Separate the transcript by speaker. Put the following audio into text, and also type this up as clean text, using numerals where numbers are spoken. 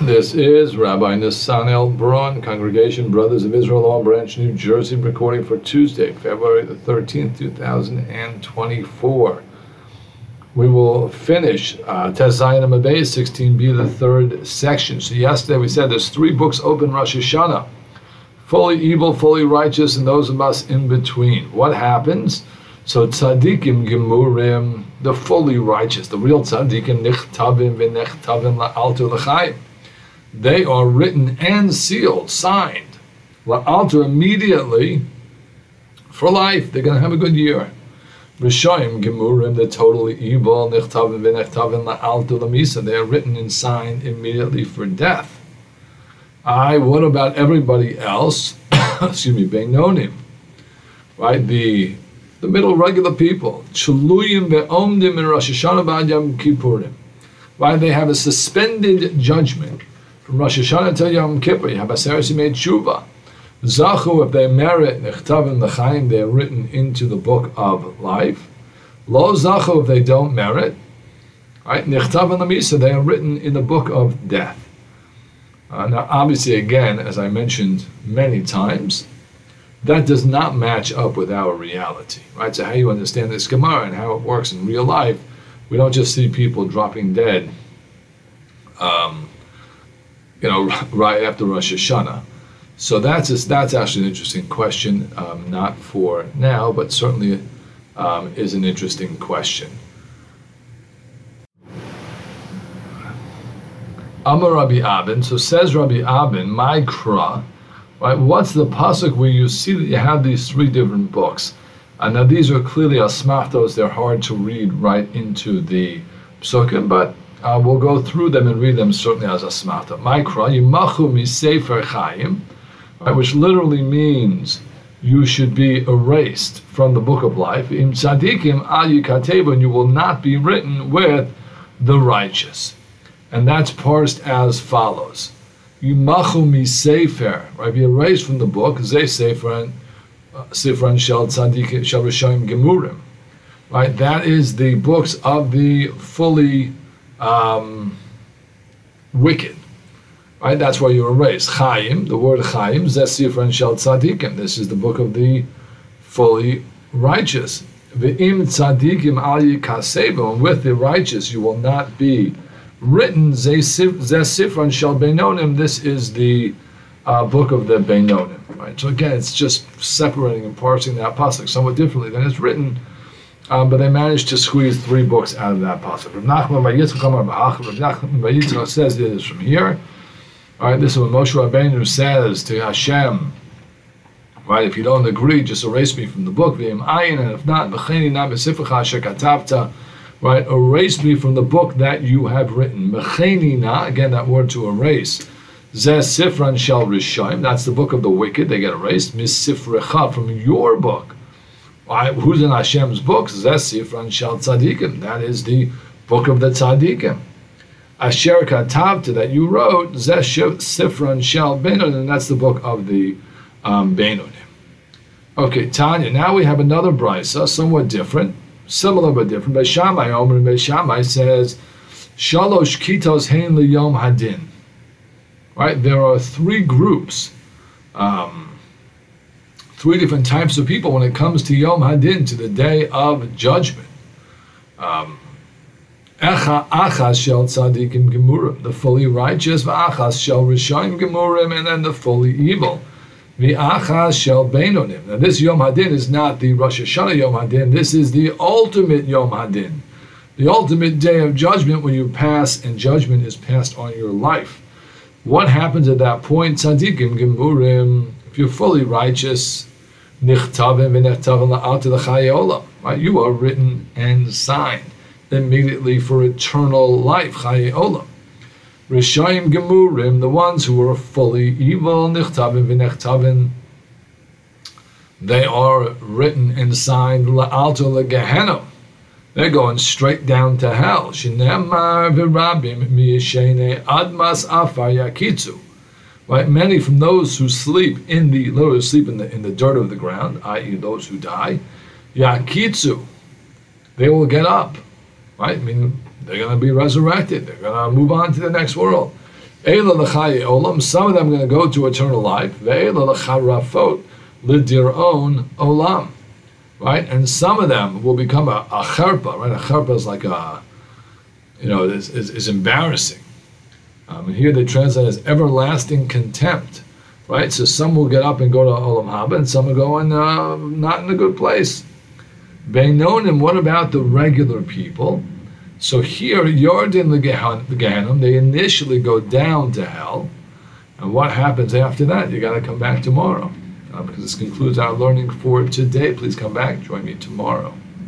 Speaker 1: This is Rabbi Nisanel Braun, Congregation Brothers of Israel, Long Branch, New Jersey, recording for Tuesday, February the 13th, 2024. We will finish Tes Zayin Amud Beis 16b, the third section. So yesterday we said there's three books open Rosh Hashanah: fully evil, fully righteous, and those of us in between. What happens? So tzaddikim gemurim, the fully righteous, the real tzaddikim, nichtavim v'nechtavim la'alter l'chaim. They are written and sealed, signed, la'alter, immediately, for life. They're going to have a good year. Rishayim gemurim, the totally evil, nichtavim v'nechtavim la'alter l'misa. They are written and signed immediately for death. What about everybody else? Excuse me, beinonim, right? The middle regular people, Chaluyim ve'omdim in Rosh Hashanah b'ad Yom Kippurim. Right? They have a suspended judgment from Rosh Hashanah till Yom Kippur. You have Aseres Yimei Tshuva. Zachu, if they merit, Nechtavim l'chaim, they are written into the book of life. Lo Zachu, if they don't merit, right? Nechtavim l'misa, they are written in the book of death. Now, obviously, again, as I mentioned many times, that does not match up with our reality, right? So how you understand this Gemara and how it works in real life, we don't just see people dropping dead, right after Rosh Hashanah. So that's actually an interesting question, not for now, but certainly is an interesting question. Amar Rabbi Abin, so says Rabbi Abin, Maikra, right? What's the pasuk where you see that you have these three different books? And now these are clearly asmachtos, they're hard to read right into the psukim, but we'll go through them and read them certainly as asmachta. Maikra, yimachu misefer chayim, right, which literally means you should be erased from the book of life. Im tzadikim al yikatebu, and you will not be written with the righteous. And that's parsed as follows. Yimachu misefer, right, be erased from the book, ze sefran shel tzadikim shel rishayim gemurim, right, that is the books of the fully wicked, right, that's why you're erased. Chaim, the word Chaim, ze sefran shel tzadikim, this is the book of the fully righteous. Ve'im tzadikim al yikasevu, and with the righteous you will not be written. Ze sifran shel beinonim, this is the book of the beinonim, right? So again, it's just separating and parsing that pasuk somewhat differently than it's written, but they managed to squeeze three books out of that pasuk. Rav Nachman bar Yitzchak says it is from here. All right, this is what Moshe Rabbeinu says to Hashem, right? If you don't agree, just erase me from the book. V'im ayin, and if not, v'cheni na b'sifrecha asher katavta, right? Erase me from the book that you have written. Mecheni na, again, that word to erase. Zeh sifran shel rishayim, that's the book of the wicked, they get erased. Misifrecha, from your book. Right? Who's in Hashem's book? Zeh sifran shel tzadikim, that is the book of the tzadikim. Asher katavta, that you wrote, Zeh sifran shel beinonim, and that's the book of the beinonim. Okay, Tanya, now we have another brisa, somewhat different, similar but different. Beis Shammai, Omer Beis Shammai says, Shalosh kitos hein liyom hadin. Right, there are three groups, three different types of people when it comes to Yom Hadin, to the day of judgment. Achas shel tzadikim gemurim, the fully righteous, v'achas shel rishayim gemurim, and then the fully evil. V'achas shel beinonim. Now this Yom Hadin is not the Rosh Hashanah Yom Hadin, this is the ultimate Yom Hadin, the ultimate day of judgment when you pass and judgment is passed on your life. What happens at that point? Tzadikim gemurim, if you're fully righteous, nichtavim v'nechtavim la'alter l'chayei olam, right? You are written and signed immediately for eternal life, chayei olam. Rishayim gemurim, the ones who are fully evil, nichtavim v'nechtavim, they are written and signed la'alter l'gehenna. They're going straight down to hell. Shinemar v'rabim miyeshene admas afar yakitzu. Right, many from those who sleep in the dirt of the ground, i.e., those who die, yakitzu, they will get up. Right, I mean, they're going to be resurrected. They're going to move on to the next world. Eila l'chai olam, some of them are going to go to eternal life. Ve'eila l'charafot l'dir'on olam. Right? And some of them will become a cherpa, right? A cherpa is like is embarrassing. And here they translate as everlasting contempt. Right? So some will get up and go to Olam Haba, and some are going not in a good place. Beinonim, what about the regular people? So here, Yordin the Gehenna, they initially go down to hell. And what happens after that? You got to come back tomorrow. Because this concludes our learning for today. Please come back. Join me tomorrow.